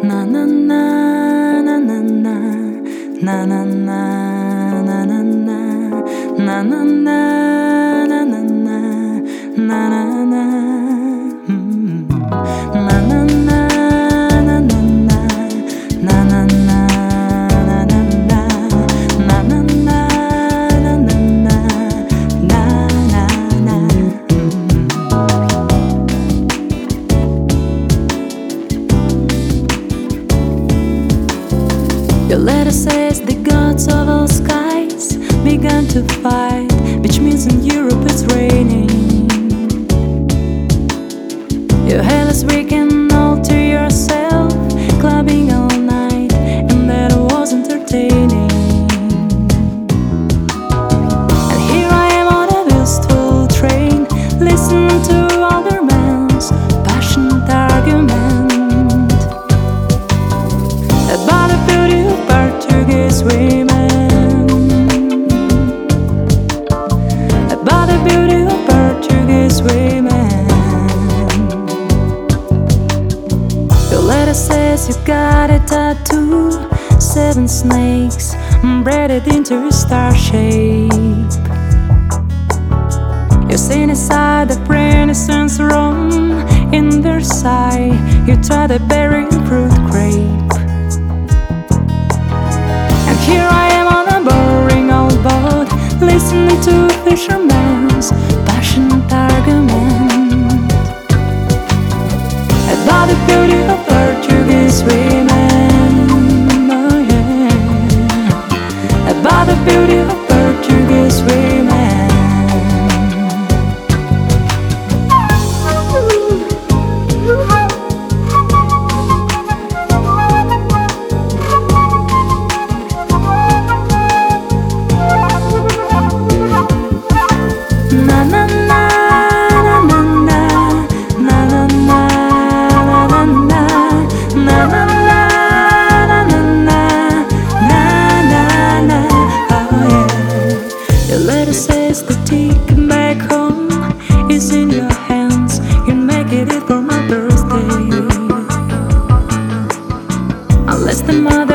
Na na na na na na na na na na na na na na na na na na na. Na na na na na na na na na na na na na. Your letter says the gods of all skies began to fight, which means in Europe it's raining. Your hairless weekend all to yourself, clubbing all night, and that was entertaining. And here I am on a wistful train, listening to older men's passionate argument about the beauty of Portuguese women, about the beauty of Portuguese women. Your letter says you got a tattoo, 7 snakes braided into a star shape. You're seen inside the Renaissance Rome, in Versailles you try the berry fruit grape. And here I am on a boring old boat, listening to fishermen's passionate argument about the beauty of Portuguese women. Oh yeah, about the beauty of Portuguese women. Na na na na na na na na na na na na na. Oh yeah. Your letter says the ticket back home is in your hands. You make it for my birthday, unless the mother